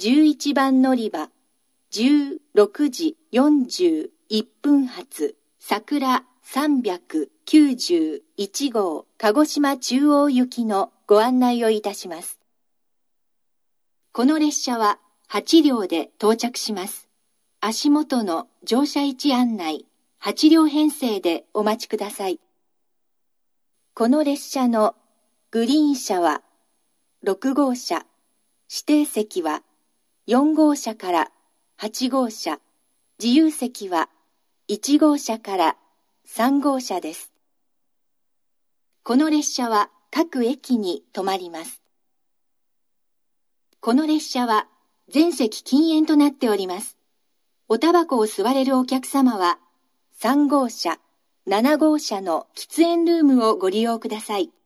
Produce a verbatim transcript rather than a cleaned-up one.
じゅういちばん乗り場、じゅうろくじよんじゅういっぷん発、桜さんびゃくきゅうじゅういち号鹿児島中央行きのご案内をいたします。この列車ははち両で到着します。足元の乗車位置案内、はち両編成でお待ちください。この列車のグリーン車はろく号車、指定席はよん号車からはち号車、自由席はいち号車からさん号車です。この列車は各駅に止まります。この列車は全席禁煙となっております。おタバコを吸われるお客様はさん号車、なな号車の喫煙ルームをご利用ください。